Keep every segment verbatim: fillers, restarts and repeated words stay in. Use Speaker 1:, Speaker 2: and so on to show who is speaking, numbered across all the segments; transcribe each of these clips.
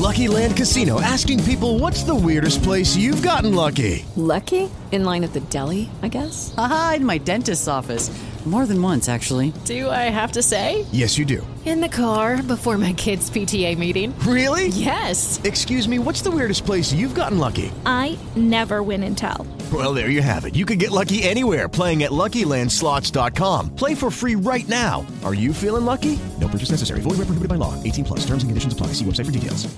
Speaker 1: Lucky Land Casino, asking people, what's the weirdest place you've gotten lucky?
Speaker 2: Lucky? In line at the deli, I guess?
Speaker 3: Aha, in my dentist's office. More than once, actually.
Speaker 2: Do I have to say?
Speaker 1: Yes, you do.
Speaker 2: In the car before my kids' P T A meeting.
Speaker 1: Really?
Speaker 2: Yes.
Speaker 1: Excuse me, what's the weirdest place you've gotten lucky?
Speaker 4: I never win and tell.
Speaker 1: Well, there you have it. You can get lucky anywhere, playing at Lucky Land Slots dot com. Play for free right now. Are you feeling lucky? No purchase necessary. Void where prohibited by law. eighteen plus. Terms and conditions apply. See website for details.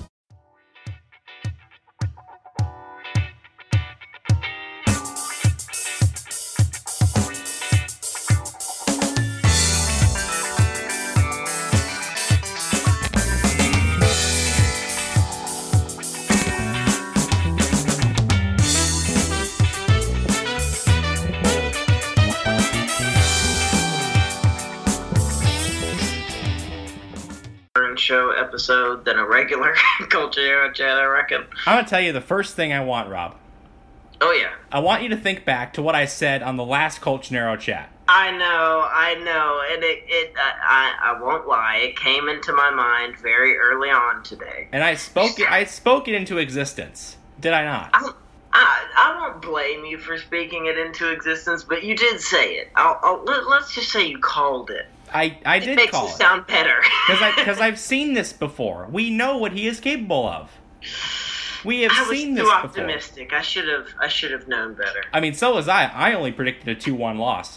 Speaker 5: Show episode than a regular Culture Hero Chat, I reckon.
Speaker 6: I'm going to tell you the first thing I want, Rob.
Speaker 5: Oh, yeah.
Speaker 6: I want you to think back to what I said on the last Culture Hero Chat.
Speaker 5: I know, I know, and it, it I, I, I won't lie, it came into my mind very early on today.
Speaker 6: And I spoke it, I spoke it into existence. Did I not?
Speaker 5: I, I, I won't blame you for speaking it into existence, but you did say it. I'll, I'll, let, let's just say you called it.
Speaker 6: I, I
Speaker 5: it
Speaker 6: did
Speaker 5: makes
Speaker 6: call
Speaker 5: it
Speaker 6: it.
Speaker 5: sound better.
Speaker 6: Because I, because I've seen this before. We know what he is capable of. We have
Speaker 5: I
Speaker 6: seen
Speaker 5: was
Speaker 6: this
Speaker 5: too
Speaker 6: before.
Speaker 5: optimistic. I should have I should have known better.
Speaker 6: I mean, so was I. I only predicted a two one loss.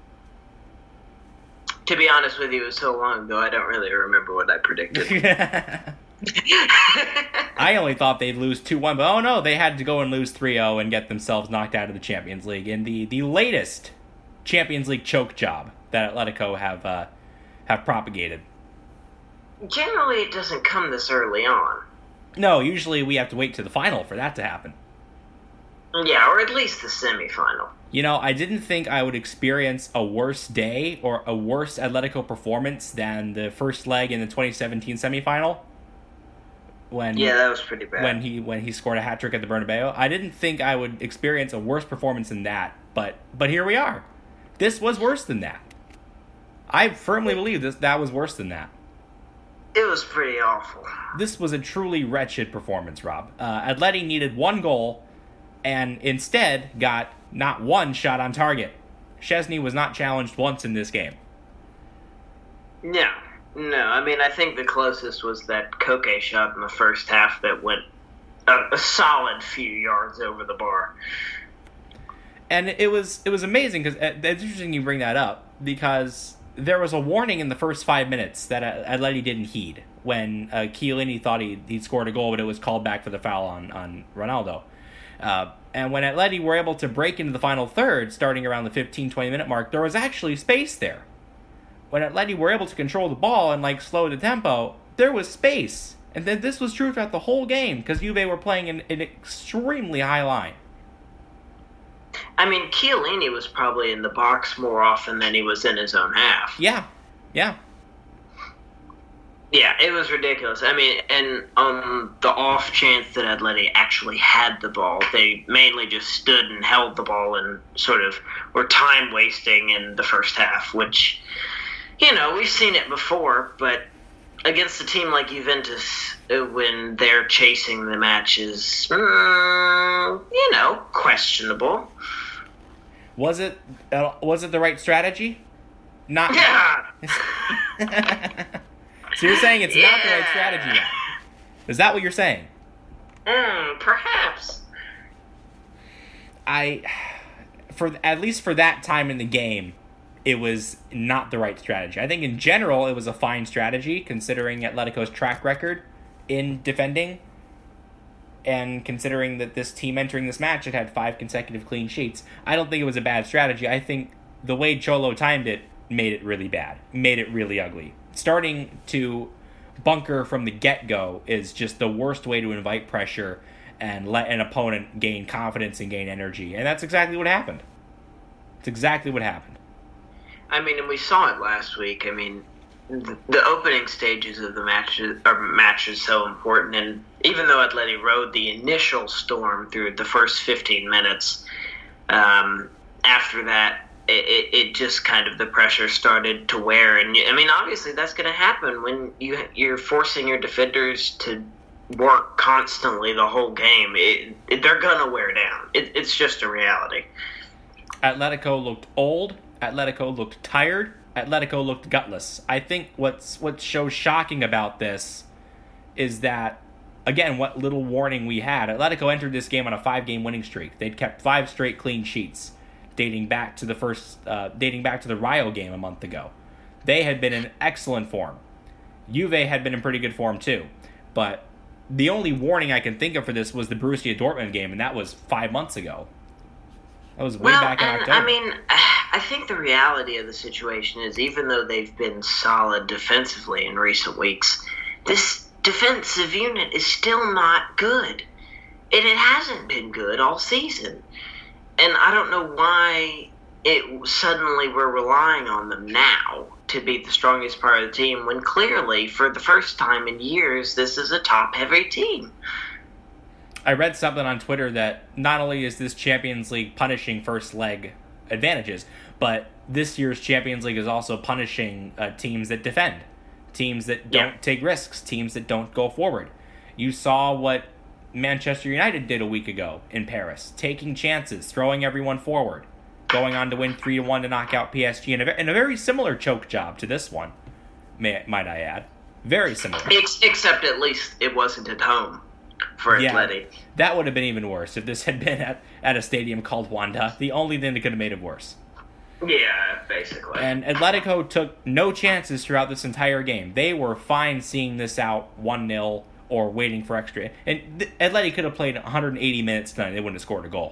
Speaker 5: To be honest with you, it was so long ago, I don't really remember what I predicted.
Speaker 6: I only thought they'd lose two one, but oh no, they had to go and lose three oh and get themselves knocked out of the Champions League in the, the latest Champions League choke job that Atletico have uh, have propagated.
Speaker 5: Generally, it doesn't come this early on.
Speaker 6: No, usually we have to wait to the final for that to happen.
Speaker 5: Yeah, or at least the semifinal.
Speaker 6: You know, I didn't think I would experience a worse day or a worse Atletico performance than the first leg in the twenty seventeen semifinal. When
Speaker 5: yeah, that was pretty bad.
Speaker 6: When he when he scored a hat trick at the Bernabeu, I didn't think I would experience a worse performance than that. But but here we are. This was worse than that. I firmly believe this that was worse than that.
Speaker 5: It was pretty awful.
Speaker 6: This was a truly wretched performance, Rob. Uh, Atleti needed one goal, and instead got not one shot on target. Szczesny was not challenged once in this game.
Speaker 5: No, no. I mean, I think the closest was that Koke shot in the first half that went a, a solid few yards over the bar.
Speaker 6: And it was it was amazing because it's interesting you bring that up because there was a warning in the first five minutes that Atleti didn't heed when uh, Chiellini thought he he'd scored a goal, but it was called back for the foul on on Ronaldo. Uh, and when Atleti were able to break into the final third, starting around the fifteen, twenty minute mark, there was actually space there. When Atleti were able to control the ball and like slow the tempo, there was space. And then this was true throughout the whole game because Juve were playing an, an extremely high line.
Speaker 5: I mean, Chiellini was probably in the box more often than he was in his own half.
Speaker 6: Yeah, yeah.
Speaker 5: Yeah, it was ridiculous. I mean, and on the off chance that Atleti actually had the ball, they mainly just stood and held the ball and sort of were time wasting in the first half, which, you know, we've seen it before, but against a team like Juventus, when they're chasing the matches, mm, you know, questionable.
Speaker 6: Was it uh, was it the right strategy? Not.
Speaker 5: Yeah.
Speaker 6: So you're saying it's
Speaker 5: yeah.
Speaker 6: not the right strategy now? Is that what you're saying?
Speaker 5: Mm, perhaps.
Speaker 6: I, for at least for that time in the game, it was not the right strategy. I think in general it was a fine strategy considering Atletico's track record in defending, and considering that this team entering this match had had five consecutive clean sheets. I don't think it was a bad strategy. I think the way Cholo timed it made it really bad, made it really ugly. Starting to bunker from the get-go is just the worst way to invite pressure and let an opponent gain confidence and gain energy. And that's exactly what happened. It's exactly what happened.
Speaker 5: I mean, and we saw it last week. I mean, the, the opening stages of the match are match is so important. And even though Atleti rode the initial storm through the first fifteen minutes, um, after that, It, it, it just kind of, the pressure started to wear. And, I mean, obviously that's going to happen when you, you're forcing your defenders to work constantly the whole game, it, it, they're going to wear down. It, it's just a reality.
Speaker 6: Atletico looked old. Atletico looked tired. Atletico looked gutless. I think what's what's so shocking about this is that, again, what little warning we had. Atletico entered this game on a five-game winning streak. They'd kept five straight clean sheets, dating back to the first, uh, dating back to the Rayo game a month ago. They had been in excellent form. Juve had been in pretty good form too, but the only warning I can think of for this was the Borussia Dortmund game, and that was five months ago. That was way
Speaker 5: well,
Speaker 6: back in
Speaker 5: and,
Speaker 6: October.
Speaker 5: I mean, I think the reality of the situation is, even though they've been solid defensively in recent weeks, this defensive unit is still not good. And it hasn't been good all season. And I don't know why it suddenly we're relying on them now to be the strongest part of the team, when clearly, for the first time in years, this is a top-heavy team.
Speaker 6: I read something on Twitter that not only is this Champions League punishing first leg advantages, but this year's Champions League is also punishing uh, teams that defend, teams that don't
Speaker 5: yeah.
Speaker 6: take risks, teams that don't go forward. You saw what Manchester United did a week ago in Paris, taking chances, throwing everyone forward, going on to win three to one to knock out P S G in a, in a very similar choke job to this one, may, might I add. Very similar.
Speaker 5: Ex- except at least it wasn't at home for
Speaker 6: yeah,
Speaker 5: Atleti.
Speaker 6: That would have been even worse if this had been at, at a stadium called Wanda. The only thing that could have made it worse.
Speaker 5: Yeah, basically.
Speaker 6: And Atletico took no chances throughout this entire game. They were fine seeing this out one nil or waiting for extra. And th- Atleti could have played one hundred eighty minutes tonight. They wouldn't have scored a goal.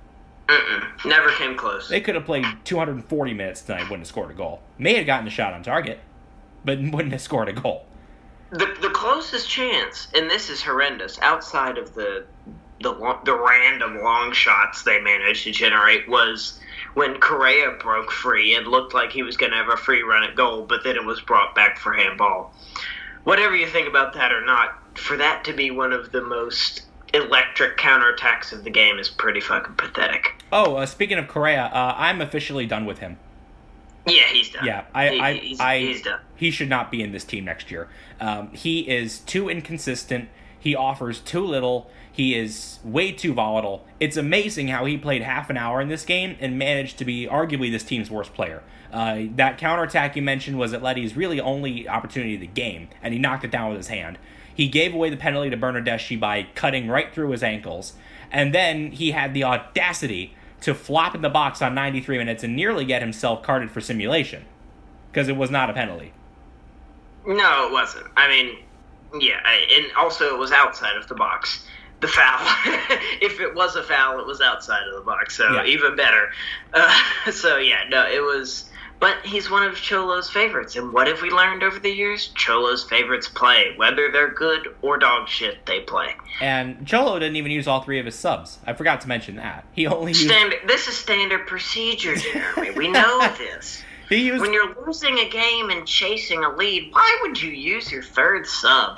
Speaker 5: Mm-mm. Never came close.
Speaker 6: They could have played two hundred forty minutes tonight, wouldn't have scored a goal. May have gotten a shot on target, but wouldn't have scored a goal.
Speaker 5: The the closest chance, and this is horrendous, outside of the the the random long shots they managed to generate, was when Correa broke free and looked like he was going to have a free run at goal, but then it was brought back for handball. Whatever you think about that or not, for that to be one of the most electric counterattacks of the game is pretty fucking pathetic.
Speaker 6: Oh, uh, speaking of Correa, uh, I'm officially done with him.
Speaker 5: Yeah, he's done.
Speaker 6: Yeah, I,
Speaker 5: he,
Speaker 6: I,
Speaker 5: he's,
Speaker 6: I,
Speaker 5: he's done.
Speaker 6: He should not be in this team next year. Um, he is too inconsistent. He offers too little. He is way too volatile. It's amazing how he played half an hour in this game and managed to be arguably this team's worst player. Uh, that counterattack you mentioned was Atleti's really only opportunity of the game, and he knocked it down with his hand. He gave away the penalty to Bernardeschi by cutting right through his ankles, and then he had the audacity to flop in the box on ninety-three minutes and nearly get himself carded for simulation, because it was not a penalty.
Speaker 5: No, it wasn't. I mean, yeah, I, and also it was outside of the box. The foul. If it was a foul, it was outside of the box, so
Speaker 6: yeah.
Speaker 5: even better. Uh, so, yeah, no, it was... But he's one of Cholo's favorites, and what have we learned over the years? Cholo's favorites play. Whether they're good or dog shit, they play.
Speaker 6: And Cholo didn't even use all three of his subs. I forgot to mention that. He only used...
Speaker 5: Standard, this is standard procedure, Jeremy. We know this.
Speaker 6: He used...
Speaker 5: When you're losing a game and chasing a lead, why would you use your third sub?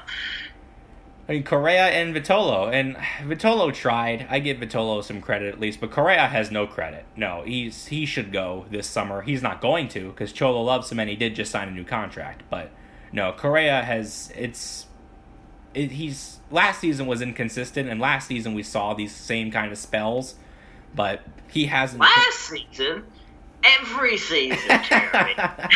Speaker 6: I mean, Correa and Vitolo, and Vitolo tried. I give Vitolo some credit at least, but Correa has no credit. No, he's he should go this summer. He's not going to, because Cholo loves him and he did just sign a new contract. But no, Correa has, it's, it, he's, last season was inconsistent, and last season we saw these same kind of spells, but he hasn't.
Speaker 5: Last season? Every season, Jeremy.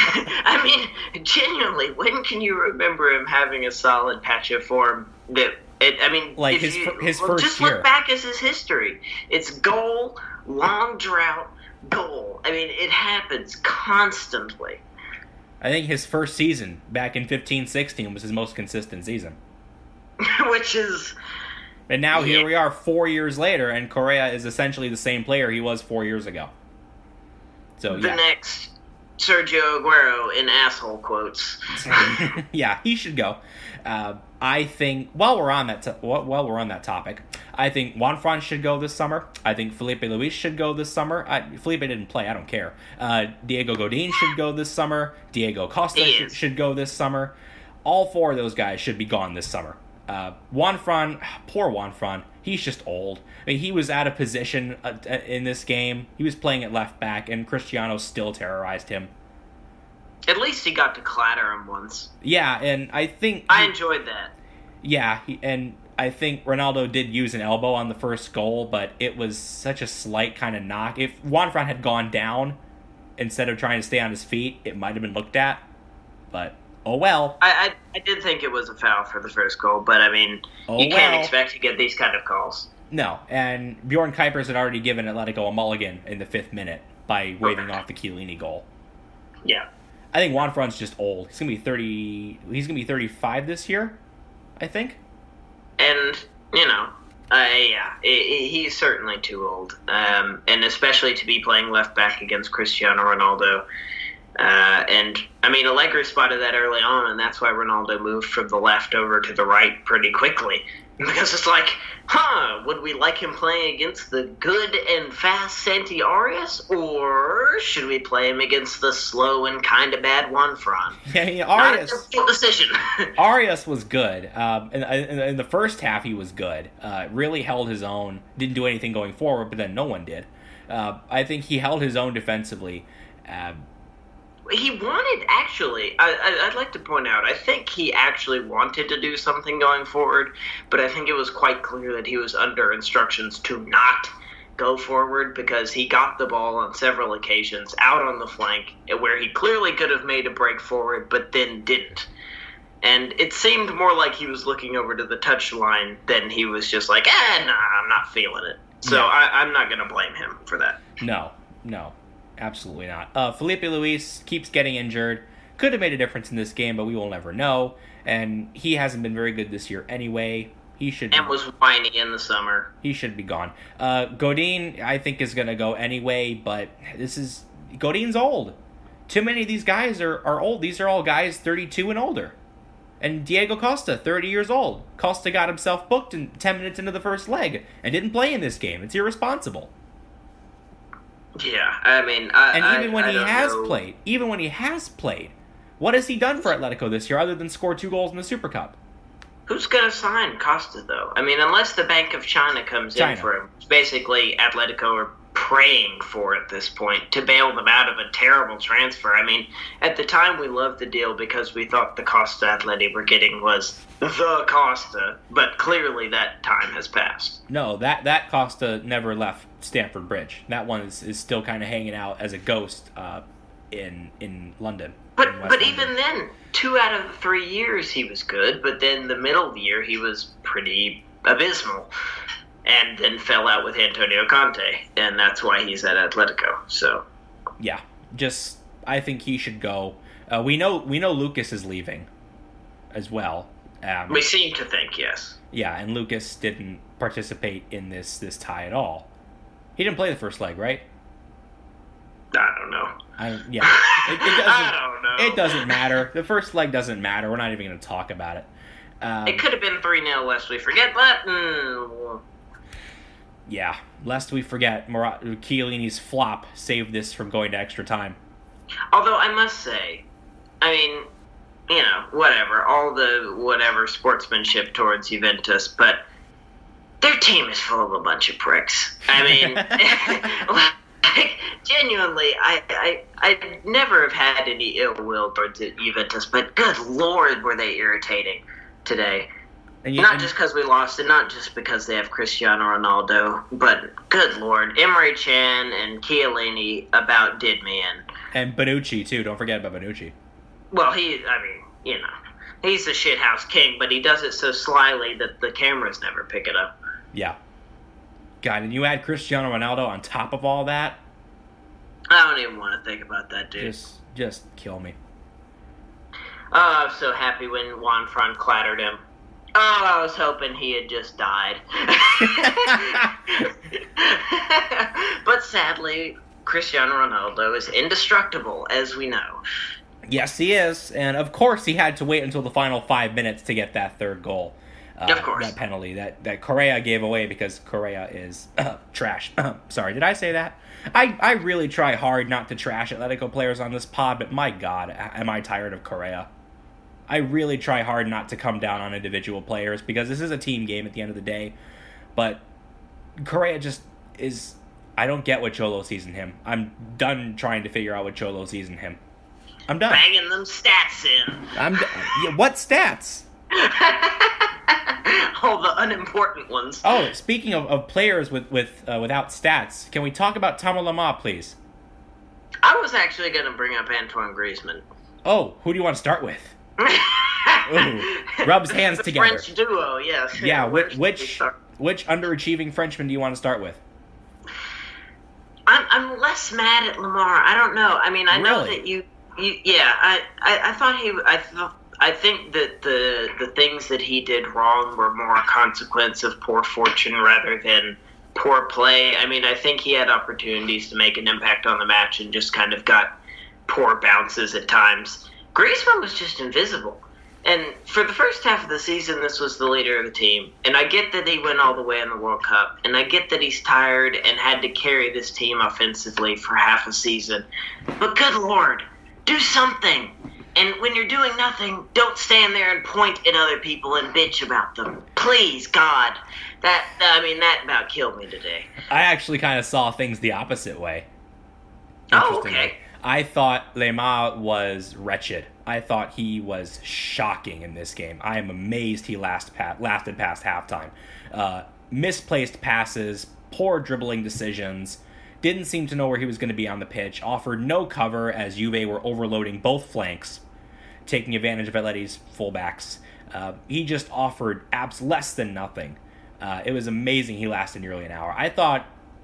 Speaker 5: I mean, genuinely, when can you remember him having a solid patch of form? That it, I mean,
Speaker 6: like
Speaker 5: if
Speaker 6: his
Speaker 5: you,
Speaker 6: his
Speaker 5: well,
Speaker 6: first
Speaker 5: just
Speaker 6: year.
Speaker 5: look back at his history. It's goal, long drought, goal. I mean, it happens constantly.
Speaker 6: I think his first season back in fifteen sixteen was his most consistent season.
Speaker 5: Which is...
Speaker 6: And now
Speaker 5: yeah.
Speaker 6: here we are four years later, and Correa is essentially the same player he was four years ago. So
Speaker 5: the
Speaker 6: yeah.
Speaker 5: next Sergio Aguero in asshole quotes.
Speaker 6: Yeah, he should go. Uh, I think while we're on that, to- while we're on that topic, I think Juanfran should go this summer. I think Felipe Luis should go this summer. I, Felipe didn't play. I don't care. Uh, Diego Godin should go this summer. Diego Costa sh- should go this summer. All four of those guys should be gone this summer. Uh, Juanfran, poor Juanfran. He's just old. I mean, he was out of position uh, in this game. He was playing at left back, and Cristiano still terrorized him.
Speaker 5: At least he got to clatter him once.
Speaker 6: Yeah, and I think...
Speaker 5: I enjoyed that.
Speaker 6: Yeah, he, and I think Ronaldo did use an elbow on the first goal, but it was such a slight kind of knock. If Juanfran had gone down instead of trying to stay on his feet, it might have been looked at. But, oh well.
Speaker 5: I, I, I did think it was a foul for the first goal, but I mean,
Speaker 6: oh
Speaker 5: you can't
Speaker 6: well.
Speaker 5: expect to get these kind of calls.
Speaker 6: No, and Bjorn Kuipers had already given Atletico a mulligan in the fifth minute by waving off the Chiellini goal.
Speaker 5: Yeah.
Speaker 6: I think Juanfran's just old. He's gonna be thirty. He's gonna be thirty-five this year, I think.
Speaker 5: And you know, uh, yeah, it, it, he's certainly too old, um, and especially to be playing left back against Cristiano Ronaldo. Uh, and I mean, Allegri spotted that early on, and that's why Ronaldo moved from the left over to the right pretty quickly. Because it's like, huh, would we like him playing against the good and fast Santi Arias, or should we play him against the slow and kind of bad Juanfran?
Speaker 6: Yeah, yeah,
Speaker 5: Not
Speaker 6: Arias.
Speaker 5: a difficult decision.
Speaker 6: Arias was good. Um, in, in, in the first half, he was good. Uh, really held his own. Didn't do anything going forward, but then no one did. Uh, I think he held his own defensively. Um,
Speaker 5: He wanted, actually, I, I, I'd like to point out, I think he actually wanted to do something going forward, but I think it was quite clear that he was under instructions to not go forward because he got the ball on several occasions out on the flank where he clearly could have made a break forward, but then didn't. And it seemed more like he was looking over to the touchline than he was just like, eh, nah, I'm not feeling it. So
Speaker 6: Yeah.
Speaker 5: I, I'm not going to blame him for that.
Speaker 6: no, no. Absolutely not. Uh, Felipe Luis keeps getting injured. Could have made a difference in this game, but we will never know. And he hasn't been very good this year anyway. He should.
Speaker 5: And
Speaker 6: be,
Speaker 5: was whiny in the summer.
Speaker 6: He should be gone. Uh, Godin, I think, is going to go anyway. But this is Godin's old. Too many of these guys are, are old. These are all guys thirty-two and older. And Diego Costa, thirty years old. Costa got himself booked in ten minutes into the first leg and didn't play in this game. It's irresponsible.
Speaker 5: Yeah, I mean, I,
Speaker 6: And even
Speaker 5: I,
Speaker 6: when
Speaker 5: I
Speaker 6: he
Speaker 5: don't
Speaker 6: has
Speaker 5: know.
Speaker 6: played, even when he has played, what has he done for Atletico this year other than score two goals in the Super Cup?
Speaker 5: Who's going to sign Costa, though? I mean, unless the Bank of China comes
Speaker 6: China.
Speaker 5: in for him. It's basically, Atletico are praying for at this point to bail them out of a terrible transfer. I mean, at the time we loved the deal because we thought the Costa Atleti were getting was the Costa, but clearly that time has passed.
Speaker 6: No, that, that Costa never left Stamford Bridge. That one is, is still kind of hanging out as a ghost uh, in in London.
Speaker 5: But
Speaker 6: in West
Speaker 5: but
Speaker 6: London.
Speaker 5: even then, two out of the three years he was good, but then the middle of the year he was pretty abysmal. And then fell out with Antonio Conte, and that's why he's at Atletico. So,
Speaker 6: Yeah, just I think he should go. Uh, we know we know Lucas is leaving as well. Um,
Speaker 5: we seem to think, yes.
Speaker 6: yeah, and Lucas didn't participate in this this tie at all. He didn't play the first leg, right?
Speaker 5: I don't know.
Speaker 6: I, yeah, it, it doesn't.
Speaker 5: I don't know.
Speaker 6: It doesn't matter. The first leg doesn't matter. We're not even going to talk about it. Um,
Speaker 5: It could have been three nil lest we forget, but mm,
Speaker 6: yeah, lest we forget, Murat- Chiellini's flop saved this from going to extra time.
Speaker 5: although I must say, I mean, you know, whatever, all the whatever sportsmanship towards Juventus, but their team is full of a bunch of pricks. I mean, like, genuinely, I, I, I never have had any ill will towards Juventus, but good lord, were they irritating today.
Speaker 6: And you,
Speaker 5: Not
Speaker 6: and,
Speaker 5: just because we lost, and not just because they have Cristiano Ronaldo, but good lord, Emre Can and Chiellini about did me in.
Speaker 6: and Bonucci too. Don't forget about Bonucci.
Speaker 5: Well, he, I mean, you know, he's the shithouse king, but he does it so slyly that the cameras never pick it up.
Speaker 6: Yeah. God, and you add Cristiano Ronaldo on top of all that,
Speaker 5: I don't even want to think about that, dude.
Speaker 6: just just kill me.
Speaker 5: Oh, I was so happy when Juanfran clattered him. Oh, I was hoping he had just died. But sadly, Cristiano Ronaldo is indestructible, as we know.
Speaker 6: Yes, he is, and of course he had to wait until the final five minutes to get that third goal. Uh,
Speaker 5: Of course.
Speaker 6: That penalty that, that Correa gave away because Correa is uh, trash. Sorry, did I say that? I, I really try hard not to trash Atletico players on this pod, but my God, am I tired of Correa. I really try hard not to come down on individual players because this is a team game at the end of the day. But Correa just is... I don't get what Cholo sees in him. I'm done trying to figure out what Cholo sees in him. I'm done.
Speaker 5: Banging them stats in.
Speaker 6: I'm d- yeah, what stats?
Speaker 5: All the unimportant ones.
Speaker 6: Oh, speaking of, of players with, with uh, without stats, can we talk about Thomas Lemar, please?
Speaker 5: I was actually going to bring up Antoine Griezmann.
Speaker 6: Oh, who do you want to start with? Ooh, rubs hands
Speaker 5: the
Speaker 6: together.
Speaker 5: French duo, yes.
Speaker 6: Yeah, which which, which underachieving Frenchman do you want to start with?
Speaker 5: I'm I'm less mad at Lemar. I don't know. I mean, I know
Speaker 6: Really?
Speaker 5: that you, you yeah. I, I, I thought he. I thought. I think that the the things that he did wrong were more a consequence of poor fortune rather than poor play. I mean, I think he had opportunities to make an impact on the match and just kind of got poor bounces at times. Griezmann was just invisible. And for the first half of the season, this was the leader of the team. And I get that he went all the way in the World Cup. And I get that he's tired and had to carry this team offensively for half a season. But good Lord, do something. And when you're doing nothing, don't stand there and point at other people and bitch about them. Please, God. That, I mean, that about killed me today.
Speaker 6: I actually kind of saw things the opposite way.
Speaker 5: Oh,
Speaker 6: Interestingly.
Speaker 5: okay.
Speaker 6: I thought Lemar was wretched. I thought he was shocking in this game. I am amazed he last pa- lasted past halftime. Uh, misplaced passes, poor dribbling decisions, didn't seem to know where he was going to be on the pitch, offered no cover as Juve were overloading both flanks, taking advantage of Atleti's fullbacks. Uh, he just offered abs less than nothing. Uh, it was amazing he lasted nearly an hour. I thought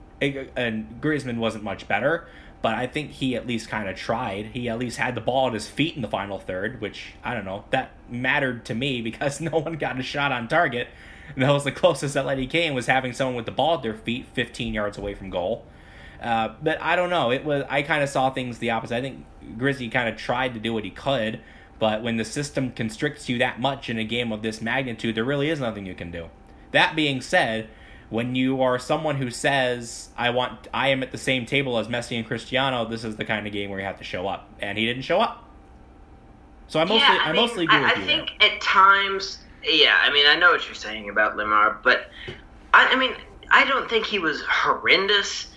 Speaker 6: and Griezmann wasn't much better, but I think he at least kind of tried. He at least had the ball at his feet in the final third, which, I don't know, that mattered to me because no one got a shot on target. And that was the closest Atleti came, was having someone with the ball at their feet fifteen yards away from goal. Uh, but I don't know. It was I kind of saw things the opposite. I think Grizzy kind of tried to do what he could, but when the system constricts you that much in a game of this magnitude, there really is nothing you can do. That being said, when you are someone who says, I want, I am at the same table as Messi and Cristiano, this is the kind of game where you have to show up. And he didn't show up. So I mostly,
Speaker 5: yeah, I,
Speaker 6: I
Speaker 5: mean,
Speaker 6: mostly agree
Speaker 5: I,
Speaker 6: with
Speaker 5: I
Speaker 6: you.
Speaker 5: think
Speaker 6: there.
Speaker 5: at times, yeah, I mean, I know what you're saying about Lemar, but I, I mean, I don't think he was horrendous.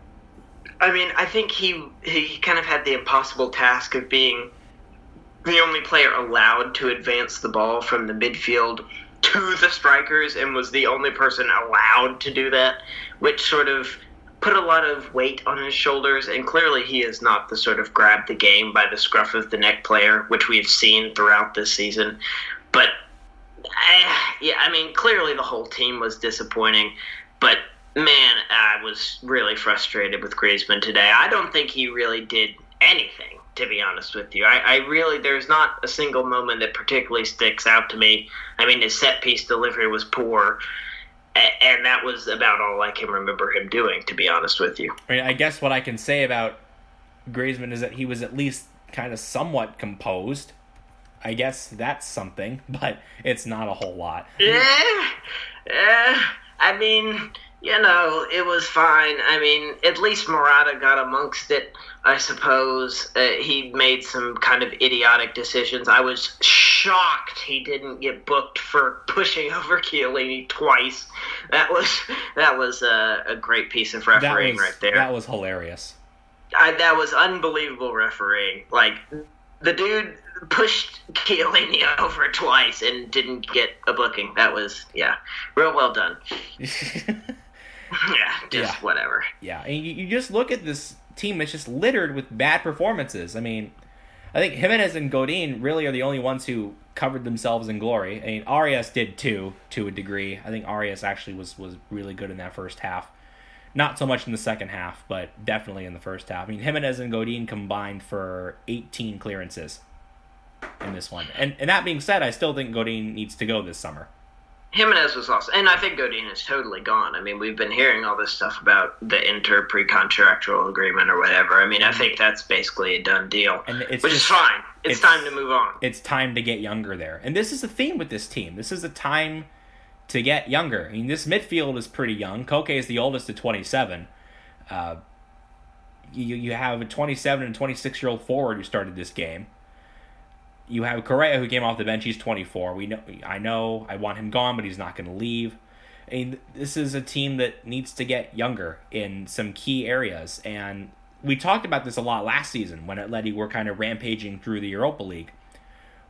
Speaker 5: I mean, I think he he kind of had the impossible task of being the only player allowed to advance the ball from the midfield to the strikers and was the only person allowed to do that, which sort of put a lot of weight on his shoulders. And clearly he is not the sort of grab the game by the scruff of the neck player, which we've seen throughout this season. But, uh, yeah, I mean, clearly the whole team was disappointing. But, man, I was really frustrated with Griezmann today. I don't think he really did anything, to be honest with you. I, I really, there's not a single moment that particularly sticks out to me. I mean, his set-piece delivery was poor, and that was about all I can remember him doing, to be honest with you.
Speaker 6: I mean, I guess what I can say about Griezmann is that he was at least kind of somewhat composed. I guess that's something, but it's not a whole lot.
Speaker 5: Yeah, yeah. I mean, you know, it was fine. I mean, at least Morata got amongst it, I suppose. Uh, he made some kind of idiotic decisions. I was shocked he didn't get booked for pushing over Chiellini twice. That was that was a, a great piece of refereeing
Speaker 6: That was,
Speaker 5: right there.
Speaker 6: That was hilarious.
Speaker 5: I, that was unbelievable refereeing. Like, the dude pushed Chiellini over twice and didn't get a booking. That was, yeah, real well done. Yeah, just
Speaker 6: Yeah.
Speaker 5: whatever.
Speaker 6: Yeah, and you, you just look at this team, it's just littered with bad performances. I mean, I think Jimenez and Godin really are the only ones who covered themselves in glory. I mean, Arias did too, to a degree. I think Arias actually was, was really good in that first half. Not so much in the second half, but definitely in the first half. I mean, Jimenez and Godin combined for eighteen clearances in this one. And and that being said, I still think Godin needs to go this summer.
Speaker 5: Jimenez was awesome. And I think Godin is totally gone. I mean, we've been hearing all this stuff about the inter pre-contractual agreement or whatever. I mean, I think that's basically a done deal,
Speaker 6: And it's
Speaker 5: which
Speaker 6: just,
Speaker 5: is fine. It's,
Speaker 6: it's
Speaker 5: time to move on.
Speaker 6: It's time to get younger there. And this is a theme with this team. This is a time to get younger. I mean, this midfield is pretty young. Koke is the oldest at twenty-seven. Uh, you, you have a twenty-seven and twenty-six-year-old forward who started this game. You have Correa, who came off the bench. He's twenty-four. We know. I know. I want him gone, but he's not going to leave. I mean, this is a team that needs to get younger in some key areas. And we talked about this a lot last season when Atleti were kind of rampaging through the Europa League.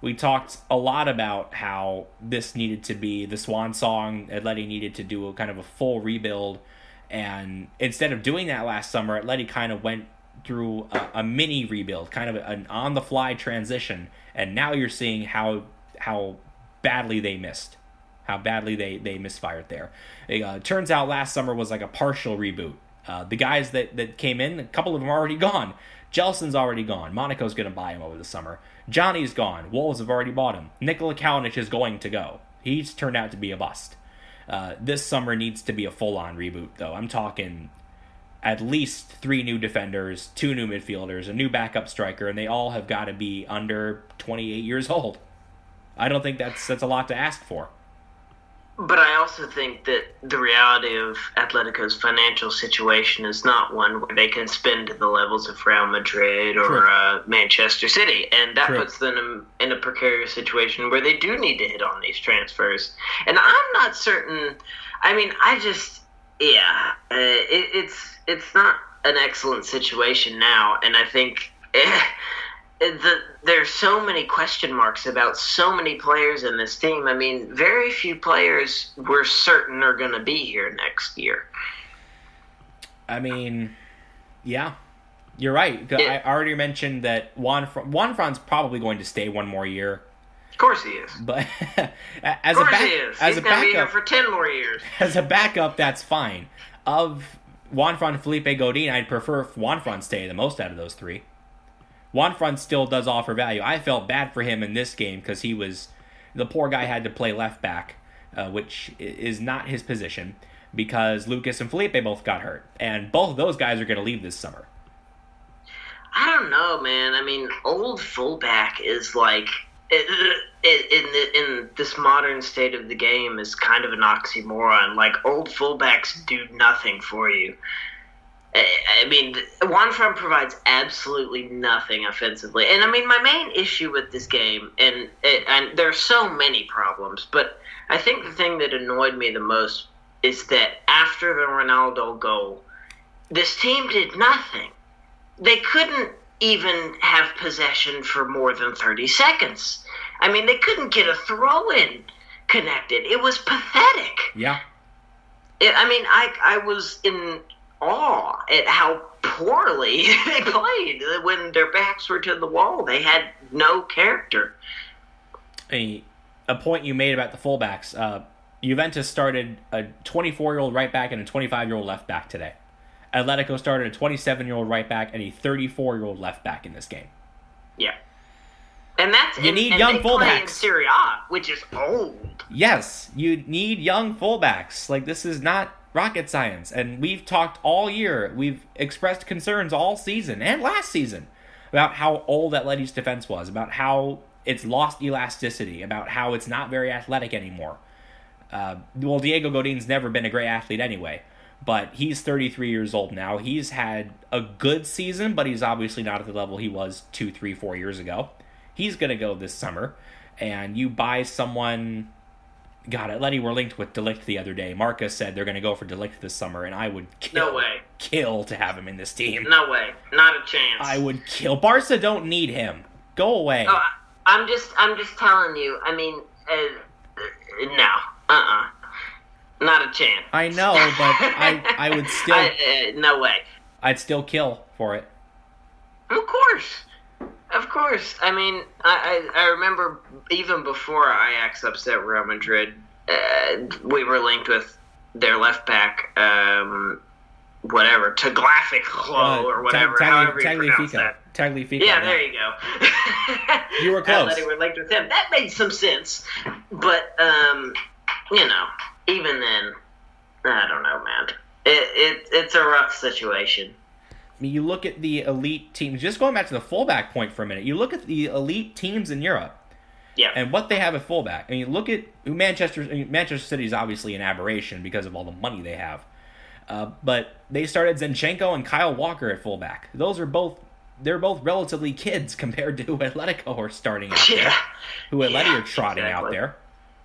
Speaker 6: We talked a lot about how this needed to be the swan song. Atleti needed to do a kind of a full rebuild. And instead of doing that last summer, Atleti kind of went through a, a mini rebuild, kind of an on-the-fly transition. And now you're seeing how how badly they missed, how badly they, they misfired there. It uh, turns out last summer was like a partial reboot. Uh, the guys that, that came in, a couple of them are already gone. Jelson's already gone. Monaco's going to buy him over the summer. Johnny's gone. Wolves have already bought him. Nikola Kalinic is going to go. He's turned out to be a bust. Uh, this summer needs to be a full-on reboot, though. I'm talking at least three new defenders, two new midfielders, a new backup striker, and they all have got to be under twenty-eight years old. I don't think that's that's a lot to ask for.
Speaker 5: But I also think that the reality of Atletico's financial situation is not one where they can spend to the levels of Real Madrid or uh, Manchester City. And that True. puts them in a precarious situation where they do need to hit on these transfers. And I'm not certain. I mean, I just, yeah, uh, it, it's it's not an excellent situation now. And I think eh, the, there's so many question marks about so many players in this team. I mean, very few players we're certain are going to be here next year.
Speaker 6: I mean, yeah, you're right.
Speaker 5: Yeah.
Speaker 6: I already mentioned that Juan Juanfran's probably going to stay one more year.
Speaker 5: Of course he is.
Speaker 6: But as
Speaker 5: of course
Speaker 6: a back,
Speaker 5: he is.
Speaker 6: As
Speaker 5: He's
Speaker 6: a
Speaker 5: going to be here
Speaker 6: backup,
Speaker 5: for ten more years.
Speaker 6: As a backup, that's fine. Of Juanfran, Felipe Godin, I'd prefer Juanfran stay the most out of those three. Juanfran still does offer value. I felt bad for him in this game because he was, the poor guy had to play left back, uh, which is not his position, because Lucas and Felipe both got hurt. And both of those guys are going to leave this summer.
Speaker 5: I don't know, man. I mean, old fullback is like, it, it, in, the, in this modern state of the game, is kind of an oxymoron. Like, old fullbacks do nothing for you. I mean, Juanfran provides absolutely nothing offensively. And, I mean, my main issue with this game, and and there are so many problems, but I think the thing that annoyed me the most is that after the Ronaldo goal, this team did nothing. They couldn't even have possession for more than thirty seconds. I mean, they couldn't get a throw-in connected. It was pathetic.
Speaker 6: Yeah.
Speaker 5: It, I mean, I I was in awe at how poorly they played when their backs were to the wall. They had no character.
Speaker 6: A, a point you made about the fullbacks. Uh, Juventus started a twenty-four-year-old right back and a twenty-five-year-old left back today. Atletico started a twenty-seven-year-old right back and a thirty-four-year-old left back in this game.
Speaker 5: Yeah. And that's
Speaker 6: you
Speaker 5: and,
Speaker 6: need
Speaker 5: and
Speaker 6: young
Speaker 5: they
Speaker 6: fullbacks.
Speaker 5: Play in Serie A, which is old.
Speaker 6: Yes, you need young fullbacks. Like, this is not rocket science. And we've talked all year, we've expressed concerns all season and last season about how old Atleti's defense was, about how it's lost elasticity, about how it's not very athletic anymore. Uh, well, Diego Godin's never been a great athlete anyway, but he's thirty-three years old now. He's had a good season, but he's obviously not at the level he was two, three, four years ago. He's going to go this summer, and you buy someone... God, Atleti were linked with De Ligt the other day. Marcus said they're going to go for De Ligt this summer, and I would kill,
Speaker 5: no way.
Speaker 6: kill to have him in this team.
Speaker 5: No way. Not a chance.
Speaker 6: I would kill. Barca don't need him. Go away.
Speaker 5: Oh, I'm just I'm just telling you. I mean, uh, no. Uh-uh. Not a chance.
Speaker 6: I know, but I, I would still...
Speaker 5: I, uh, no way.
Speaker 6: I'd still kill for it.
Speaker 5: Of course. Of course. I mean, I, I, I remember even before Ajax upset Real Madrid, uh, we were linked with their left back, um, whatever, Tagliafico
Speaker 6: uh,
Speaker 5: or whatever,
Speaker 6: tag,
Speaker 5: however
Speaker 6: tag,
Speaker 5: you pronounce that.
Speaker 6: Tagliafico.
Speaker 5: Yeah, there you go.
Speaker 6: You were close.
Speaker 5: Atleti were linked with him. That made some sense. But, um, you know, even then, I don't know, man. It, it It's a rough situation.
Speaker 6: I mean, you look at the elite teams, just going back to the fullback point for a minute, you look at the elite teams in Europe,
Speaker 5: yeah,
Speaker 6: and what they have at fullback. I mean, look at Manchester Manchester City is obviously an aberration because of all the money they have. Uh, but they started Zinchenko and Kyle Walker at fullback. Those are both, they're both relatively kids compared to who Atletico are starting out
Speaker 5: yeah.
Speaker 6: there, who Atleti
Speaker 5: yeah,
Speaker 6: are trotting
Speaker 5: exactly.
Speaker 6: out there.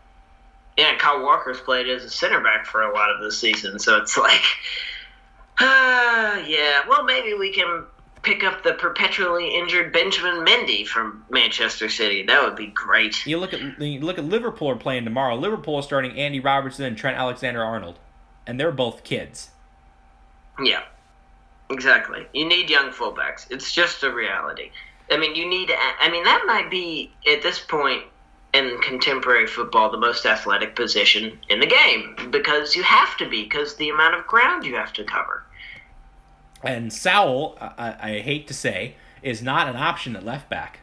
Speaker 5: Yeah, Kyle Walker's played as a center back for a lot of the season, so it's like... Uh, yeah, well, maybe we can pick up the perpetually injured Benjamin Mendy from Manchester City. That would be great.
Speaker 6: You look at you look at Liverpool are playing tomorrow. Liverpool is starting Andy Robertson and Trent Alexander-Arnold, and they're both kids.
Speaker 5: Yeah, exactly. You need young fullbacks. It's just a reality. I mean, you need. I mean, that might be at this point in contemporary football the most athletic position in the game, because you have to be, because the amount of ground you have to cover.
Speaker 6: And Sowell, I, I hate to say, is not an option at left back.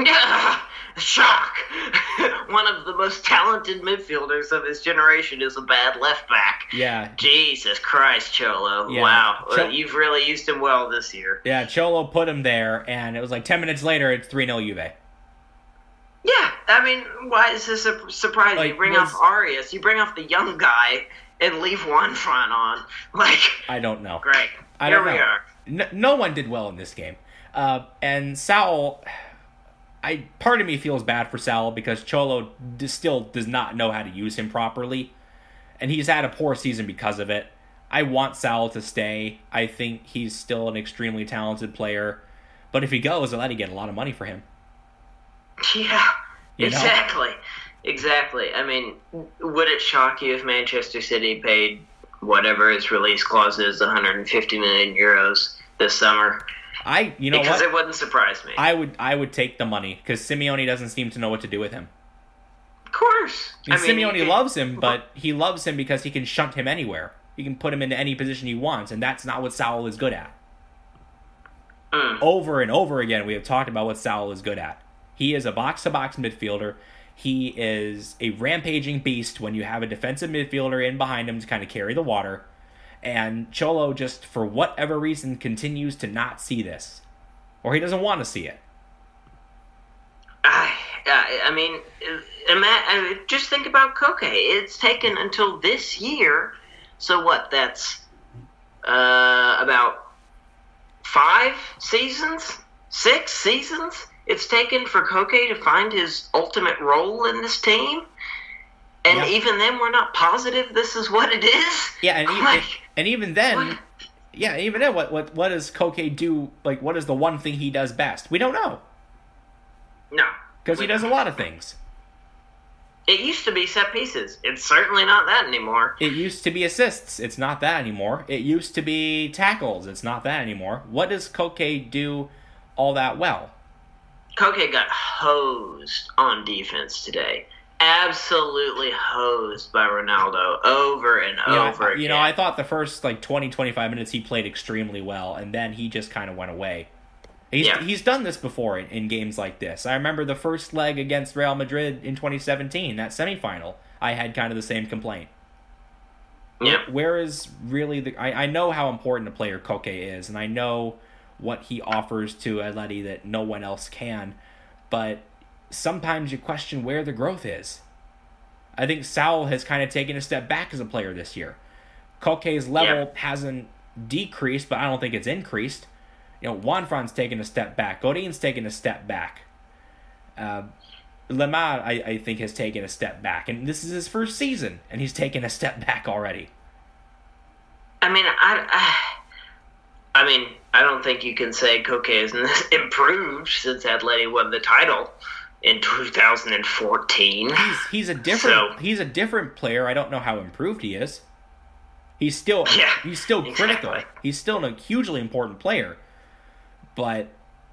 Speaker 5: Shock! One of the most talented midfielders of his generation is a bad left back.
Speaker 6: Yeah.
Speaker 5: Jesus Christ, Cholo.
Speaker 6: Yeah.
Speaker 5: Wow.
Speaker 6: Cho-
Speaker 5: You've really used him well this year.
Speaker 6: Yeah, Cholo put him there, and it was like ten minutes later, it's three nil Juve.
Speaker 5: Yeah, I mean, why is this a surprise?
Speaker 6: Like,
Speaker 5: you bring
Speaker 6: was-
Speaker 5: off Arias, you bring off the young guy, and leave one front on. Like,
Speaker 6: I don't know.
Speaker 5: great.
Speaker 6: I
Speaker 5: Here
Speaker 6: don't
Speaker 5: we
Speaker 6: know.
Speaker 5: are.
Speaker 6: No, no one did well in this game. Uh, and Sowell, I part of me feels bad for Sowell because Cholo d- still does not know how to use him properly. And he's had a poor season because of it. I want Sowell to stay. I think he's still an extremely talented player. But if he goes, they'll let him get a lot of money for him.
Speaker 5: Yeah,
Speaker 6: You know?
Speaker 5: exactly. Exactly. I mean, would it shock you if Manchester City paid whatever its release clause is, one hundred fifty million euros this summer?
Speaker 6: I, you know
Speaker 5: because
Speaker 6: what?
Speaker 5: it wouldn't surprise me.
Speaker 6: I would, I would take the money because Simeone doesn't seem to know what to do with him.
Speaker 5: Of course.
Speaker 6: I mean,
Speaker 5: I mean,
Speaker 6: Simeone
Speaker 5: you-
Speaker 6: loves him, but he loves him because he can shunt him anywhere. He can put him into any position he wants, and that's not what Sowell is good at.
Speaker 5: Mm.
Speaker 6: Over and over again, we have talked about what Sowell is good at. He is a box-to-box midfielder. He is a rampaging beast when you have a defensive midfielder in behind him to kind of carry the water. And Cholo just, for whatever reason, continues to not see this. Or he doesn't want to see it.
Speaker 5: I, I I mean, ima- I mean, just think about Koke. It's taken until this year. So what? That's uh, about five seasons? Six seasons? It's taken for Koke to find his ultimate role in this team? And
Speaker 6: Yeah.
Speaker 5: even then, we're not positive this is what it is?
Speaker 6: Yeah, and, e-
Speaker 5: Like,
Speaker 6: and even then...
Speaker 5: what?
Speaker 6: Yeah, even then, what, what, what does Koke do? Like, what is the one thing he does best? We don't know.
Speaker 5: No.
Speaker 6: Because he does a lot of things.
Speaker 5: It used to be set pieces. It's certainly not that anymore.
Speaker 6: It used to be assists. It's not that anymore. It used to be tackles. It's not that anymore. What does Koke do all that well?
Speaker 5: Koke got hosed on defense today. Absolutely hosed by Ronaldo over and
Speaker 6: You know,
Speaker 5: over
Speaker 6: I,
Speaker 5: again.
Speaker 6: you know, I thought the first like twenty, twenty-five minutes he played extremely well, and then he just kind of went away. He's,
Speaker 5: Yeah.
Speaker 6: he's done this before in, in games like this. I remember the first leg against Real Madrid in twenty seventeen, that semifinal. I had kind of the same complaint.
Speaker 5: Yeah.
Speaker 6: Where is really the... I, I know how important a player Koke is, and I know what he offers to Atleti that no one else can, but sometimes you question where the growth is. I think Sowell has kind of taken a step back as a player this year. Koke's level
Speaker 5: Yeah.
Speaker 6: hasn't decreased, but I don't think it's increased. You know, Juanfran's taken a step back. Godin's taken a step back. Uh, Lemar, I, I think, has taken a step back. And this is his first season, and he's taken a step back already.
Speaker 5: I mean, I, I, I mean, I don't think you can say Koke has improved since Atleti won the title in two thousand fourteen.
Speaker 6: He's he's a different
Speaker 5: So-
Speaker 6: he's a different player. I don't know how improved he is. He's still
Speaker 5: Yeah,
Speaker 6: he's still critical.
Speaker 5: exactly.
Speaker 6: He's still a hugely important player. But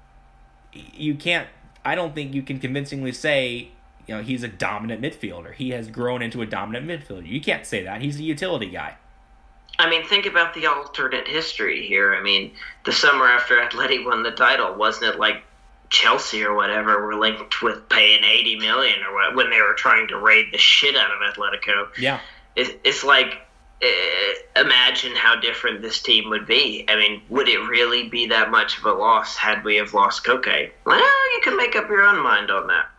Speaker 6: you can't I don't think you can convincingly say, you know, he's a dominant midfielder. He has grown into a dominant midfielder. You can't say that. He's a utility guy.
Speaker 5: I mean, think about the alternate history here. I mean, the summer after Atleti won the title, wasn't it like Chelsea or whatever were linked with paying eighty million or what when they were trying to raid the shit out of Atletico?
Speaker 6: Yeah.
Speaker 5: It, it's like, uh, imagine how different this team would be. I mean, would it really be that much of a loss had we have lost Koke? Well, you can make up your own mind on that.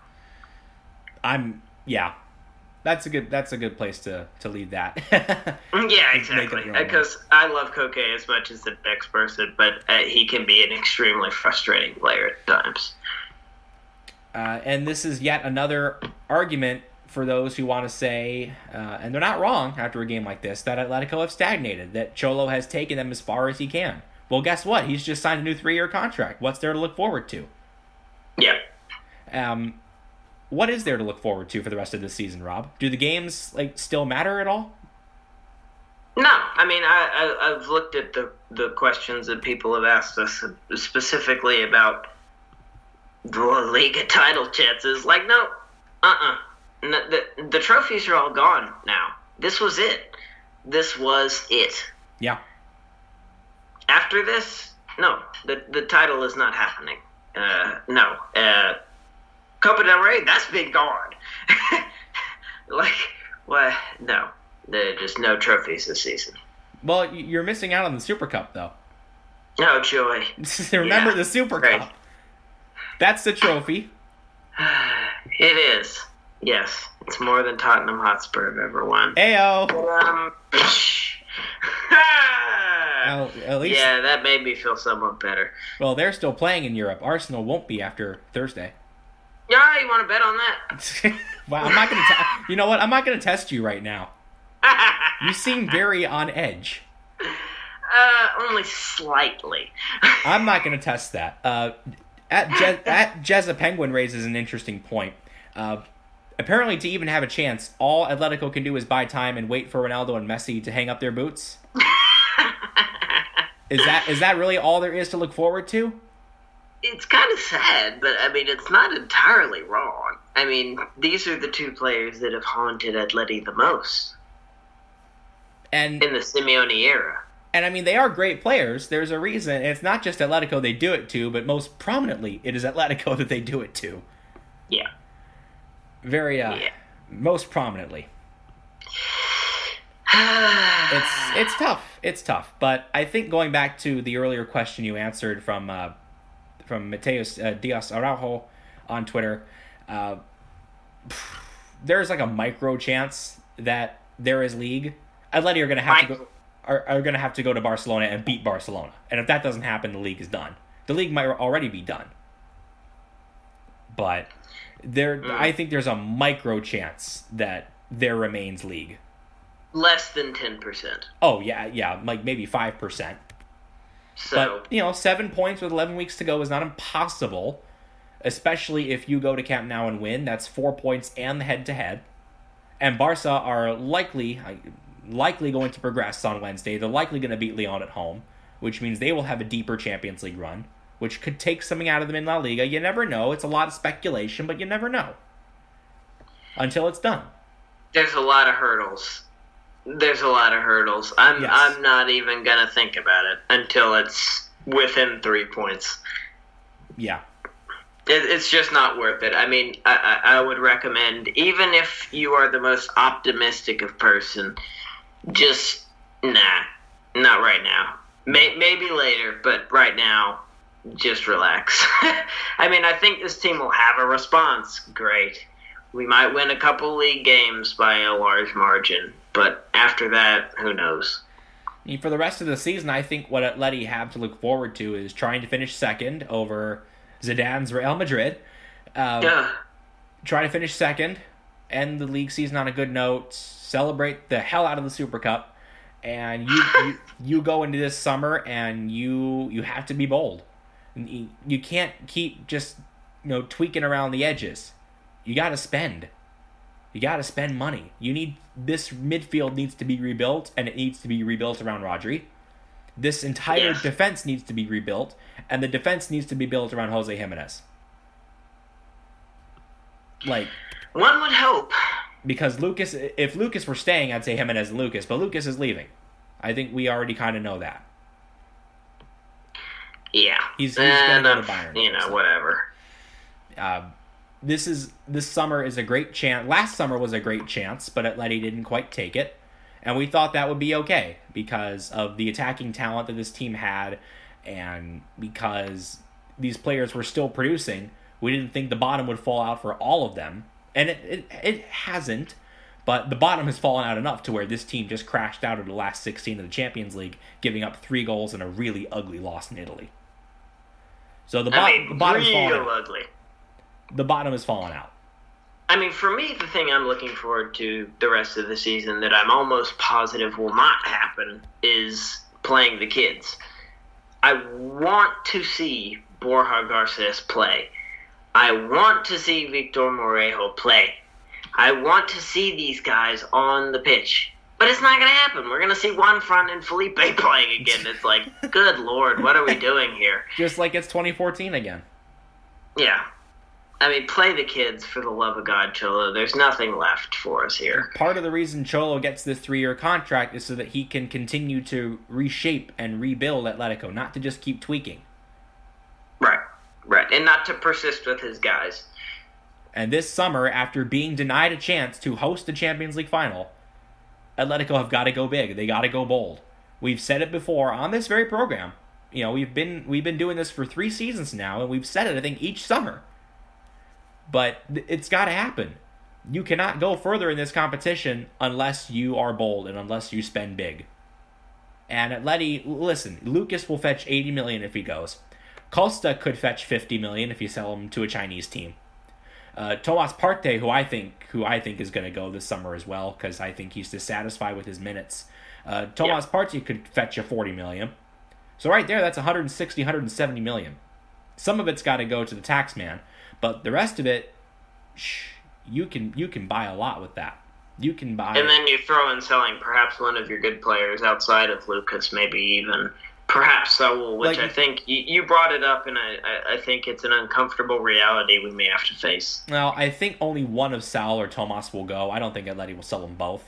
Speaker 6: I'm yeah. That's a good that's a good place to, to leave that.
Speaker 5: Yeah,
Speaker 6: Make up
Speaker 5: exactly.
Speaker 6: your own
Speaker 5: Because I love Koke as much as the next person, but uh, he can be an extremely frustrating player at times.
Speaker 6: Uh, and this is yet another argument for those who want to say, uh, and they're not wrong after a game like this, that Atletico have stagnated, that Cholo has taken them as far as he can. Well, guess what? He's just signed a new three-year contract. What's there to look forward to?
Speaker 5: Yeah.
Speaker 6: Um, what is there to look forward to for the rest of this season, Rob? Do the games like still matter at all?
Speaker 5: No, I mean, I, I, I've looked at the, the questions that people have asked us specifically about the La Liga title chances. Like, no, uh-uh. No, the, the trophies are all gone now. This was it. This was it.
Speaker 6: Yeah.
Speaker 5: After this, no, the the title is not happening. Uh, no. Uh, Copa del Rey, that's been gone. Like, what? No. There are just no trophies this season.
Speaker 6: Well, you're missing out on the Super Cup, though.
Speaker 5: Oh, joy.
Speaker 6: Remember
Speaker 5: Yeah,
Speaker 6: the Super
Speaker 5: right.
Speaker 6: Cup. That's the trophy.
Speaker 5: It is. Yes. It's more than Tottenham Hotspur have ever won.
Speaker 6: Ayo.
Speaker 5: Um,
Speaker 6: Well, at least,
Speaker 5: yeah, that made me feel somewhat better.
Speaker 6: well, they're still playing in Europe. Arsenal won't be after Thursday.
Speaker 5: Yeah, you want to bet on that?
Speaker 6: Wow, I'm not going to. Te- you know what? I'm not going to test you right now. You seem very on edge.
Speaker 5: Uh, only slightly.
Speaker 6: I'm not going to test that. Uh, at Je- at Jezza Penguin raises an interesting point. Uh, apparently, to even have a chance, all Atletico can do is buy time and wait for Ronaldo and Messi to hang up their boots. Is that is that really all there is to look forward to?
Speaker 5: It's kind of sad, but I mean, it's not entirely wrong. I mean, these are the two players that have haunted Atleti the most
Speaker 6: And
Speaker 5: in the Simeone era.
Speaker 6: and I mean, they are great players. There's a reason. It's not just Atletico they do it to, but most prominently, it is Atletico that they do it to.
Speaker 5: Yeah.
Speaker 6: Very, uh,
Speaker 5: Yeah.
Speaker 6: most prominently. It's it's tough. It's tough. But I think going back to the earlier question you answered from uh, from Mateus uh, Diaz Araujo on Twitter, uh, there's like a micro chance that there is league. Atleti are going to have to go are, are going to have to go to Barcelona and beat Barcelona. And if that doesn't happen, the league is done. The league might already be done. But there,
Speaker 5: Mm.
Speaker 6: I think there's a micro chance that there remains league.
Speaker 5: Less than ten percent.
Speaker 6: Oh, yeah, yeah, like maybe five percent.
Speaker 5: So,
Speaker 6: But, you know, seven points with eleven weeks to go is not impossible, especially if you go to Camp Nou and win. That's four points and the head-to-head. And Barca are likely likely going to progress on Wednesday. They're likely going to beat Lyon at home, which means they will have a deeper Champions League run, which could take something out of them in La Liga. You never know. It's a lot of speculation, but you never know until it's done.
Speaker 5: there's a lot of hurdles. There's a lot of hurdles. I'm
Speaker 6: Yes.
Speaker 5: I'm not even gonna think about it until it's within three points.
Speaker 6: Yeah.
Speaker 5: It, it's just not worth it. I mean, I, I I would recommend, even if you are the most optimistic of person, just nah, not right now. May, maybe later, but right now, just relax. I mean, I think this team will have a response. Great. We might win a couple league games by a large margin, but after that, who knows?
Speaker 6: I mean, for the rest of the season, I think what Atleti have to look forward to is trying to finish second over Zidane's Real Madrid. Um,
Speaker 5: Yeah.
Speaker 6: Try to finish second, end the league season on a good note, celebrate the hell out of the Super Cup, and you you, you go into this summer and you you have to be bold. You, you can't keep just you know tweaking around the edges. You got to spend. You got to spend money. You need this midfield needs to be rebuilt, and it needs to be rebuilt around Rodri. This entire
Speaker 5: Yes.
Speaker 6: defense needs to be rebuilt, and the defense needs to be built around Jose Jimenez. Like,
Speaker 5: One would hope.
Speaker 6: because Lucas, if Lucas were staying, I'd say Jimenez and Lucas, but Lucas is leaving. I think we already kind of know that.
Speaker 5: Yeah.
Speaker 6: He's- he's gonna
Speaker 5: And,
Speaker 6: go to
Speaker 5: um,
Speaker 6: Bayern,
Speaker 5: You know,
Speaker 6: so.
Speaker 5: whatever.
Speaker 6: Uh, this is this summer is a great chance. Last summer was a great chance, but Atleti didn't quite take it, and we thought that would be okay because of the attacking talent that this team had, and because these players were still producing. We didn't think the bottom would fall out for all of them, and it it, it hasn't. But the bottom has fallen out enough to where this team just crashed out of the last sixteen of the Champions League, giving up three goals and a really ugly loss in Italy. So the, bo-
Speaker 5: I mean,
Speaker 6: the bottom's fallen
Speaker 5: real
Speaker 6: out.
Speaker 5: ugly.
Speaker 6: The bottom has fallen out.
Speaker 5: I mean, for me, the thing I'm looking forward to the rest of the season that I'm almost positive will not happen is playing the kids. I want to see Borja Garces play. I want to see Victor Morejo play. I want to see these guys on the pitch. But it's not going to happen. We're going to see Juan Fran and Felipe playing again. It's like, good Lord, what are we doing here?
Speaker 6: Just like it's twenty fourteen again.
Speaker 5: Yeah. I mean, play the kids, for the love of God, Cholo. There's nothing left for us here.
Speaker 6: Part of the reason Cholo gets this three-year contract is so that he can continue to reshape and rebuild Atletico, not to just keep tweaking.
Speaker 5: Right, right. And not to persist with his guys.
Speaker 6: And this summer, after being denied a chance to host the Champions League final, Atletico have got to go big. They got to go bold. We've said it before on this very program. You know, we've been we've been doing this for three seasons now, and we've said it, I think, each summer. But it's got to happen. You cannot go further in this competition unless you are bold and unless you spend big. And Atleti, listen, Lucas will fetch eighty million dollars if he goes. Costa could fetch fifty million dollars if you sell him to a Chinese team. Uh, Thomas Partey, who I think who I think is going to go this summer as well, because I think he's dissatisfied with his minutes. Uh, Thomas yeah. Partey could fetch you forty million dollars. So right there, that's one hundred sixty, one hundred seventy million dollars. Some of it's got to go to the tax man. But the rest of it, shh, you can you can buy a lot with that. You can buy...
Speaker 5: And then you throw in selling perhaps one of your good players outside of Lucas, maybe even perhaps Saul, which like, I think you, you brought it up, and I, I think it's an uncomfortable reality we may have to face.
Speaker 6: Well, I think only one of Saul or Tomas will go. I don't think Atleti will sell them both.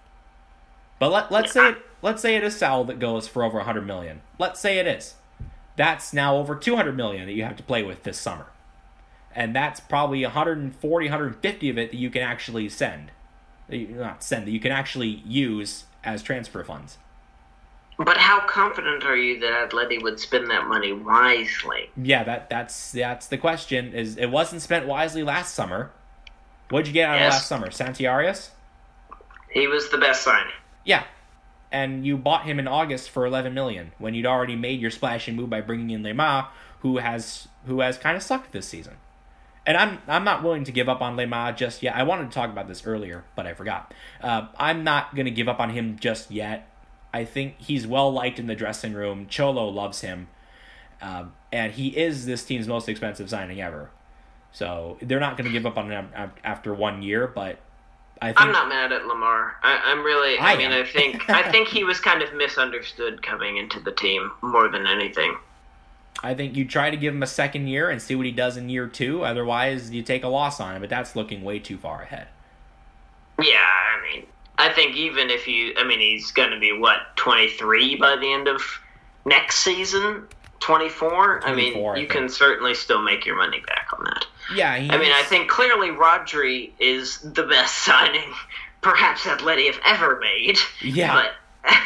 Speaker 6: But let, let's, yeah. say it, let's say it is Saul that goes for over one hundred million dollars. Let's say it is. That's now over two hundred million dollars that you have to play with this summer. And that's probably one hundred forty, one hundred fifty of it that you can actually send. Not send, that you can actually use as transfer funds.
Speaker 5: But how confident are you that Atleti would spend that money wisely?
Speaker 6: Yeah, that that's that's the question. Is it wasn't spent wisely last summer. What'd you get out yes. of last summer? Santi Arias?
Speaker 5: He was the best signing.
Speaker 6: Yeah. And you bought him in August for eleven million dollars when you'd already made your splashing move by bringing in Lemar, who has who has kind of sucked this season. And I'm I'm not willing to give up on Lemar just yet. I wanted to talk about this earlier, but I forgot. Uh, I'm not going to give up on him just yet. I think he's well-liked in the dressing room. Cholo loves him. Uh, and he is this team's most expensive signing ever. So they're not going to give up on him after one year, but I think...
Speaker 5: I'm not mad at Lemar. I, I'm really... I, I mean, I think I think he was kind of misunderstood coming into the team more than anything.
Speaker 6: I think you try to give him a second year and see what he does in year two. Otherwise, you take a loss on him, but that's looking way too far ahead.
Speaker 5: Yeah, I mean, I think even if you... I mean, he's going to be, what, twenty-three by the end of next season? twenty-four? I mean, you can certainly still make your money back on that.
Speaker 6: Yeah,
Speaker 5: I mean, I think clearly Rodri is the best signing perhaps Atleti have ever made.
Speaker 6: Yeah.
Speaker 5: But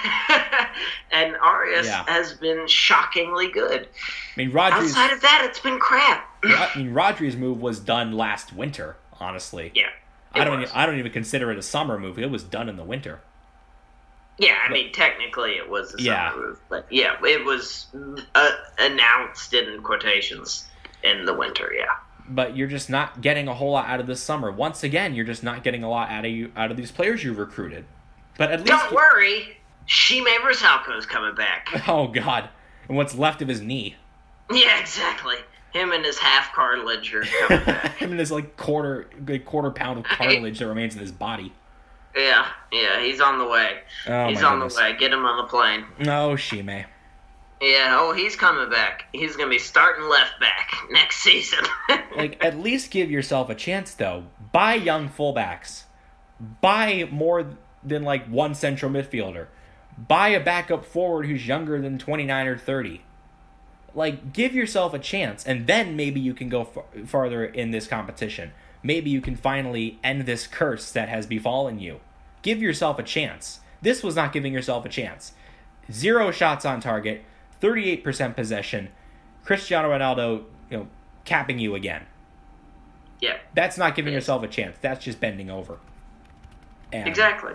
Speaker 5: and Arias
Speaker 6: yeah.
Speaker 5: has been shockingly good.
Speaker 6: I mean, Rodri's,
Speaker 5: outside of that, it's been crap.
Speaker 6: I mean, Rodri's move was done last winter, honestly.
Speaker 5: Yeah.
Speaker 6: I don't even, I don't even consider it a summer move. It was done in the winter.
Speaker 5: Yeah, I mean, technically it was a
Speaker 6: yeah.
Speaker 5: summer move, but yeah, it was uh, announced in quotations in the winter, yeah.
Speaker 6: But you're just not getting a whole lot out of this summer. Once again, you're just not getting a lot out of you out of these players you recruited. But at least
Speaker 5: don't worry, Shime Vrsaljko's coming back.
Speaker 6: Oh God, and what's left of his knee?
Speaker 5: Yeah, exactly. Him and his half cartilage are coming back.
Speaker 6: Him and his like quarter, like quarter pound of cartilage that remains in his body.
Speaker 5: Yeah, yeah, he's on the way.
Speaker 6: Oh,
Speaker 5: he's
Speaker 6: my
Speaker 5: on
Speaker 6: goodness.
Speaker 5: the way. Get him on the plane.
Speaker 6: No, Shime.
Speaker 5: Yeah, oh, he's coming back. He's going to be starting left back next season.
Speaker 6: Like, at least give yourself a chance, though. Buy young fullbacks. Buy more than, like, one central midfielder. Buy a backup forward who's younger than twenty-nine or thirty. Like, give yourself a chance, and then maybe you can go far- farther in this competition. Maybe you can finally end this curse that has befallen you. Give yourself a chance. This was not giving yourself a chance. Zero shots on target, thirty-eight percent possession, Cristiano Ronaldo, you know, capping you again.
Speaker 5: Yeah.
Speaker 6: That's not giving yourself a chance. That's just bending over. And,
Speaker 5: exactly.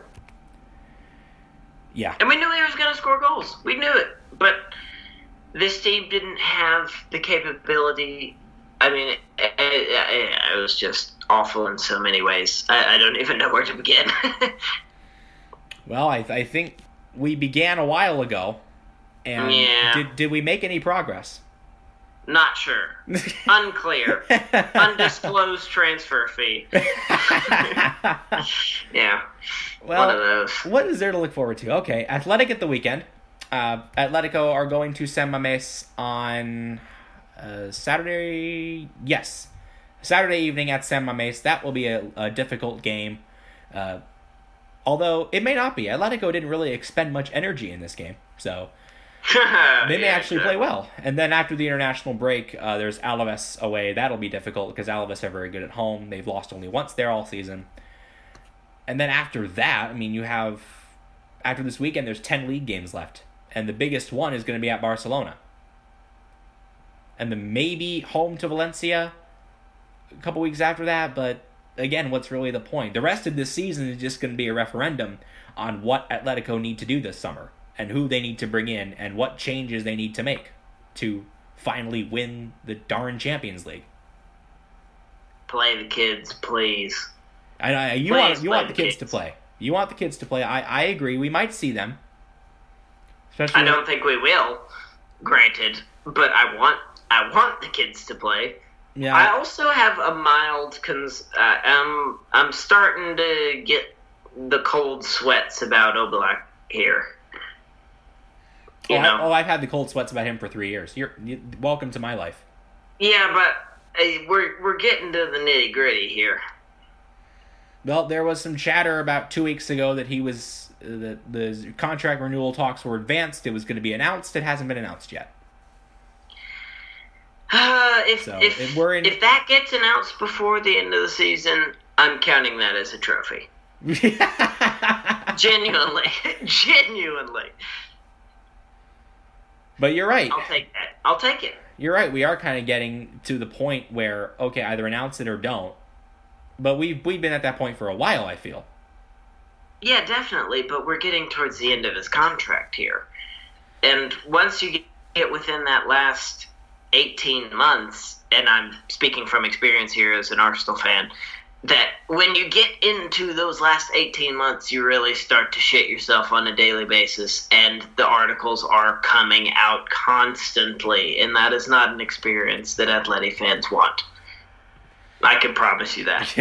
Speaker 6: Yeah.
Speaker 5: And we knew he was going to score goals. We knew it. But this team didn't have the capability. I mean, it, it, it, it was just awful in so many ways. I, I don't even know where to begin.
Speaker 6: Well, I, I think we began a while ago. And
Speaker 5: Yeah.
Speaker 6: did did we make any progress?
Speaker 5: Not sure. Unclear. Undisclosed transfer fee. Yeah.
Speaker 6: Well,
Speaker 5: One of those.
Speaker 6: what is there to look forward to? Okay, Athletic at the weekend. Uh, Atletico are going to San Mamés on uh, Saturday. Yes, Saturday evening at San Mamés. That will be a, a difficult game. Uh, although it may not be. Atletico didn't really expend much energy in this game, so they may
Speaker 5: Yeah,
Speaker 6: actually
Speaker 5: exactly.
Speaker 6: play well. And then after the international break, uh, there's Alaves away. That'll be difficult because Alaves are very good at home. They've lost only once there all season. And then after that, I mean, you have, after this weekend, there's ten league games left. And the biggest one is going to be at Barcelona. And then maybe home to Valencia a couple weeks after that. But again, what's really the point? The rest of this season is just going to be a referendum on what Atletico need to do this summer and who they need to bring in and what changes they need to make to finally win the darn Champions League.
Speaker 5: Play the kids, please.
Speaker 6: I, I you
Speaker 5: Please
Speaker 6: want you
Speaker 5: play
Speaker 6: want the
Speaker 5: the
Speaker 6: kids,
Speaker 5: kids.
Speaker 6: to play. You want the kids to play. I, I agree. We might see them. Especially
Speaker 5: I don't think we will, granted, but I want I want the kids to play.
Speaker 6: yeah.
Speaker 5: I also have a mild cons. Uh, I'm I'm starting to get the cold sweats about Oblak here. You
Speaker 6: oh,
Speaker 5: know,
Speaker 6: I, oh, I've had the cold sweats about him for three years. You're you, welcome to my life.
Speaker 5: yeah, but uh, we're we're getting to the nitty gritty here.
Speaker 6: Well, there was some chatter about two weeks ago that he was uh, that the contract renewal talks were advanced. It was going to be announced. It hasn't been announced yet.
Speaker 5: Uh, if
Speaker 6: So,
Speaker 5: if
Speaker 6: if we're in-
Speaker 5: if that gets announced before the end of the season, I'm counting that as a trophy. Genuinely, genuinely,
Speaker 6: But you're right.
Speaker 5: I'll take that. I'll take it.
Speaker 6: You're right. We are kind of getting to the point where okay, either announce it or don't. But we've we've been at that point for a while. I feel.
Speaker 5: Yeah, definitely, but we're getting towards the end of his contract here. And once you get within that last eighteen months, and I'm speaking from experience here as an Arsenal fan, that when you get into those last eighteen months, you really start to shit yourself on a daily basis, and the articles are coming out constantly, and that is not an experience that Athletic fans want. I can promise you that.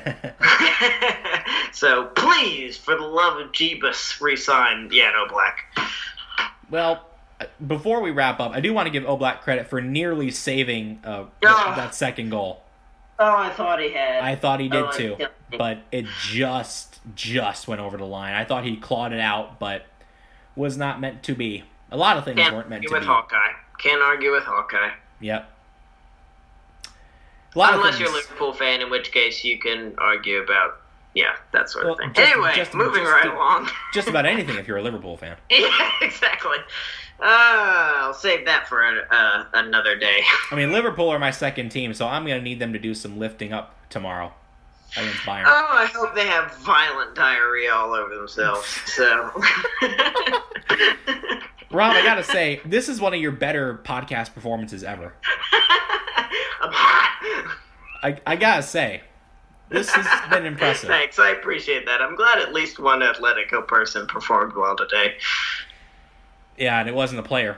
Speaker 5: So please, for the love of Jeebus, resign Jan Oblak.
Speaker 6: Well, before we wrap up, I do want to give Oblak credit for nearly saving uh, th-
Speaker 5: Oh.
Speaker 6: that second goal.
Speaker 5: Oh, I thought he had.
Speaker 6: I thought he did
Speaker 5: Oh,
Speaker 6: too,
Speaker 5: yeah.
Speaker 6: but it just just went over the line. I thought he clawed it out, but was not meant to be. A lot of things
Speaker 5: Can't
Speaker 6: weren't meant
Speaker 5: argue
Speaker 6: to
Speaker 5: with
Speaker 6: be.
Speaker 5: Hawkeye. Can't argue with Hawkeye.
Speaker 6: Yep. A lot
Speaker 5: Unless
Speaker 6: of
Speaker 5: you're a
Speaker 6: things.
Speaker 5: Liverpool fan, in which case you can argue about, yeah, that sort
Speaker 6: Well,
Speaker 5: of thing.
Speaker 6: just-
Speaker 5: anyway,
Speaker 6: just-
Speaker 5: moving
Speaker 6: just
Speaker 5: right
Speaker 6: to-
Speaker 5: along.
Speaker 6: Just about anything if you're a Liverpool fan.
Speaker 5: Yeah, exactly. Uh, I'll save that for uh, another day.
Speaker 6: I mean, Liverpool are my second team, so I'm going to need them to do some lifting up tomorrow against Bayern.
Speaker 5: Oh, I hope they have violent diarrhea all over themselves. So,
Speaker 6: Rob, I got to say, this is one of your better podcast performances ever.
Speaker 5: I'm hot.
Speaker 6: I, I got to say, this has been impressive.
Speaker 5: Thanks, I appreciate that. I'm glad at least one Atletico person performed well today.
Speaker 6: Yeah, and it wasn't a player.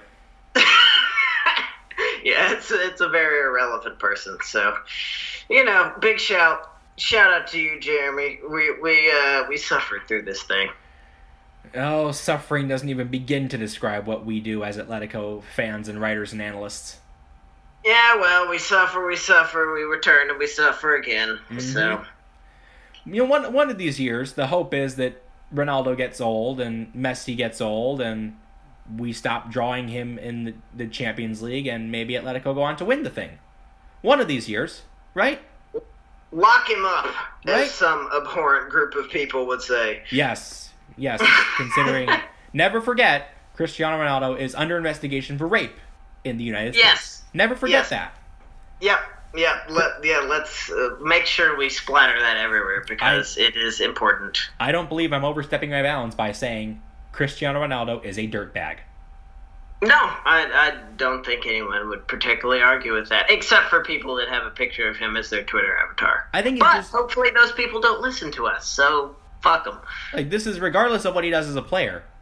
Speaker 5: Yeah, it's it's a very irrelevant person. So, you know, big shout shout out to you, Jeremy. We we uh we suffered through this thing.
Speaker 6: Oh, suffering doesn't even begin to describe what we do as Atletico fans and writers and analysts.
Speaker 5: Yeah, well, we suffer, we suffer, we return, and we suffer again. So,
Speaker 6: You know, one one of these years, the hope is that Ronaldo gets old and Messi gets old and we stop drawing him in the, the Champions League and maybe Atletico go on to win the thing. One of these years, right?
Speaker 5: lock him up,
Speaker 6: Right.
Speaker 5: as some abhorrent group of people would say.
Speaker 6: Yes, yes, considering, never forget, Cristiano Ronaldo is under investigation for rape in the United
Speaker 5: Yes.
Speaker 6: States. Never forget
Speaker 5: Yes.
Speaker 6: that.
Speaker 5: Yep, yep. Let, yeah, let's uh, make sure we splatter that everywhere because it is important.
Speaker 6: I don't believe I'm overstepping my bounds by saying Cristiano Ronaldo is a dirtbag.
Speaker 5: No, I, I don't think anyone would particularly argue with that, except for people that have a picture of him as their Twitter avatar.
Speaker 6: I think it's
Speaker 5: But
Speaker 6: just
Speaker 5: hopefully those people don't listen to us, so fuck them.
Speaker 6: like this is regardless of what he does as a player.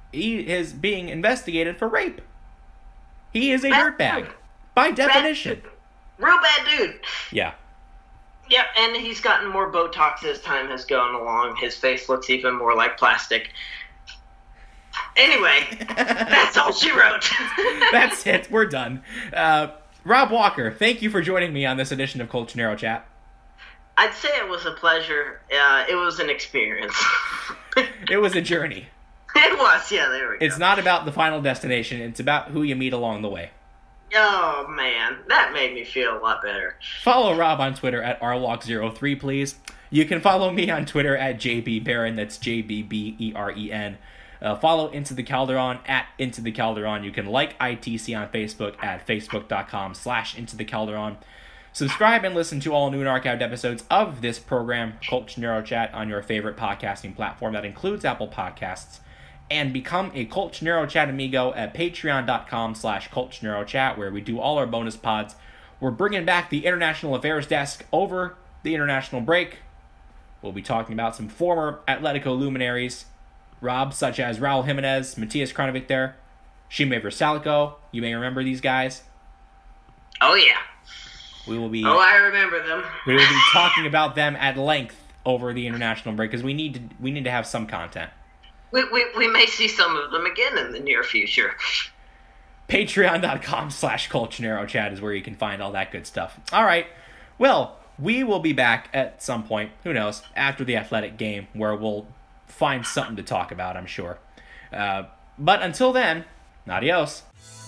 Speaker 6: he is being investigated for rape. He is a
Speaker 5: Bad
Speaker 6: dirtbag,
Speaker 5: dude.
Speaker 6: by
Speaker 5: Bad
Speaker 6: definition.
Speaker 5: dude. Real bad dude.
Speaker 6: Yeah.
Speaker 5: Yep, and he's gotten more Botox as time has gone along. His face looks even more like plastic. Anyway, that's all she wrote.
Speaker 6: That's it. We're done. Uh, Rob Walker, thank you for joining me on this edition of Colt Gennaro Chat.
Speaker 5: I'd say it was a pleasure. Uh, it was an experience.
Speaker 6: It was a journey.
Speaker 5: It was, yeah, there we go.
Speaker 6: It's not about the final destination. It's about who you meet along the way.
Speaker 5: Oh, man. That made me feel a lot better.
Speaker 6: Follow Rob on Twitter at R Walk zero three, please. You can follow me on Twitter at J B Barron. That's J B B E R E N. Uh, follow Into the Calderon at Into the Calderon. You can like I T C on Facebook at facebook.com slash Into the Calderon. Subscribe and listen to all new and archived episodes of this program, Colt Gennaro Chat, on your favorite podcasting platform. That includes Apple Podcasts. And become a Colt Gennaro Chat amigo at patreon.com slash Colt Gennaro Chat, where we do all our bonus pods. We're bringing back the International Affairs Desk over the international break. We'll be talking about some former Atletico luminaries, Rob, such as Raul Jimenez, Matias Kranovic there, Shime Vrsaljko. You may remember these guys.
Speaker 5: Oh, yeah.
Speaker 6: We will be
Speaker 5: Oh, I remember them.
Speaker 6: we will be talking about them at length over the international break, because we need to we need to have some content.
Speaker 5: We, we, we may see some of them again in the near future.
Speaker 6: Patreon.com slash Colt Gennaro Chat is where you can find all that good stuff. All right. Well, we will be back at some point, who knows, after the Athletic game, where we'll find something to talk about, I'm sure. Uh, but until then, adios.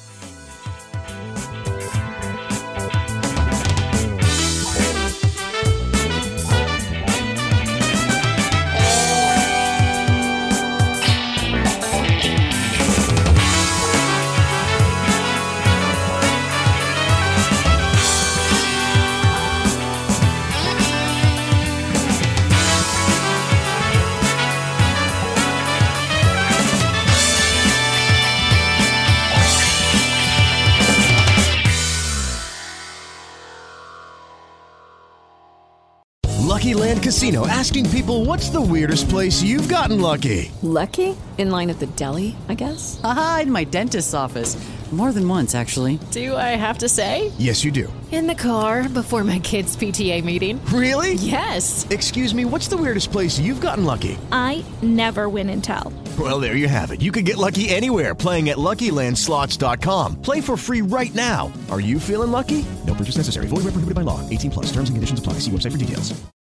Speaker 1: Lucky Land Casino, asking people, what's the weirdest place you've gotten lucky?
Speaker 2: Lucky? In line at the deli, I guess?
Speaker 3: Aha, in my dentist's office. More than once, actually.
Speaker 2: Do I have to say?
Speaker 1: Yes, you do.
Speaker 2: In the car before my kids' P T A meeting.
Speaker 1: Really?
Speaker 2: Yes.
Speaker 1: Excuse me, what's the weirdest place you've gotten lucky?
Speaker 4: I never win and tell.
Speaker 1: Well, there you have it. You can get lucky anywhere, playing at Lucky Land Slots dot com. Play for free right now. Are you feeling lucky? No purchase necessary. Void where prohibited by law. eighteen plus. Terms and conditions apply. See website for details.